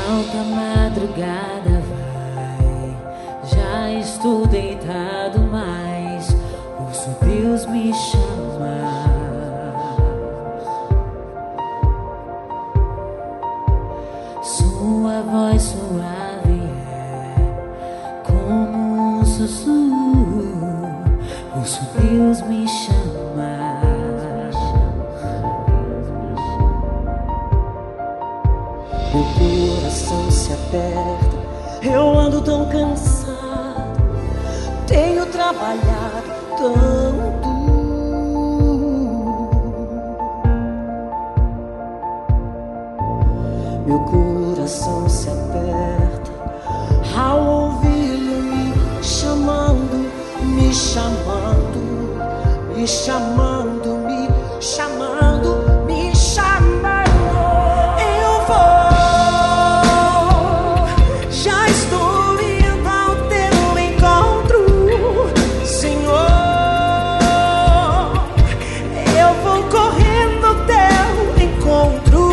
alta madrugada vai, já estou deitado, mas ouço Deus me chamar. Sua voz suave é como um sussurro, ouço Deus me chamar. Meu coração se aperta, eu ando tão cansado, tenho trabalhado tanto. Meu coração se aperta ao ouvi-lo me chamando, me chamando, me chamando, me chamando, me chamando. Eu vou, já estou indo ao teu encontro, Senhor. Eu vou correndo ao teu encontro.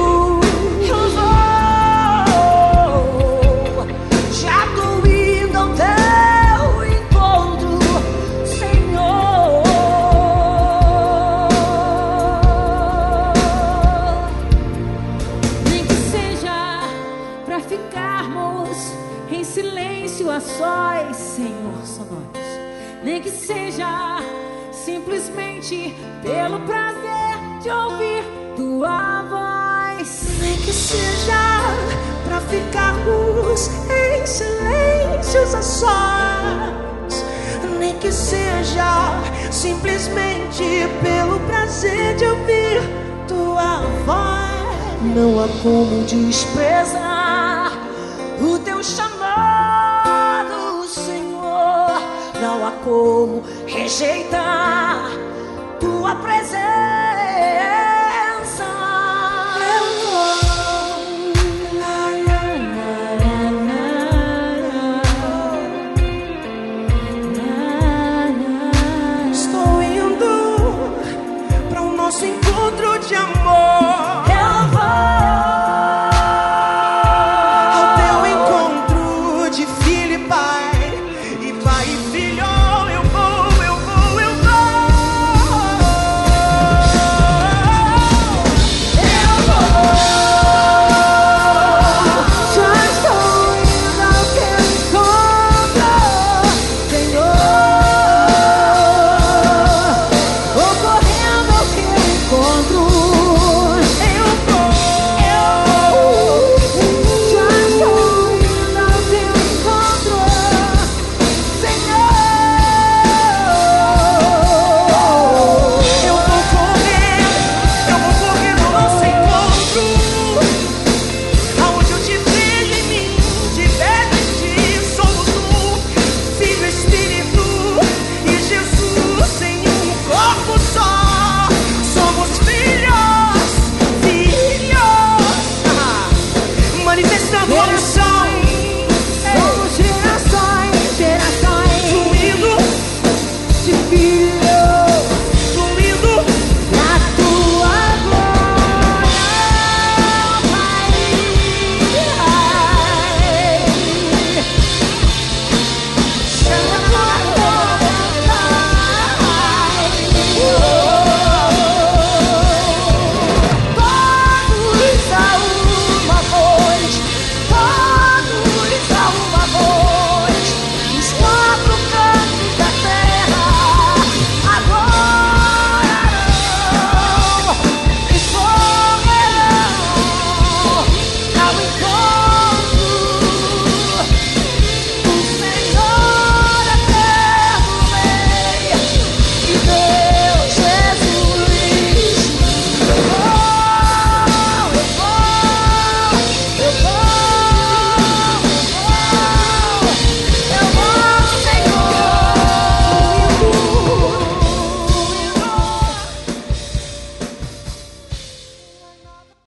Ficarmos em silêncio a sós, Senhor, só nós. Nem que seja simplesmente pelo prazer de ouvir tua voz. Nem que seja pra ficarmos em silêncios a sós. Nem que seja simplesmente pelo prazer de ouvir tua voz. Não há como desprezar o teu chamado, Senhor. Não há como rejeitar tua presença. Estou indo para o nosso encontro de amor. Manifestando a unção.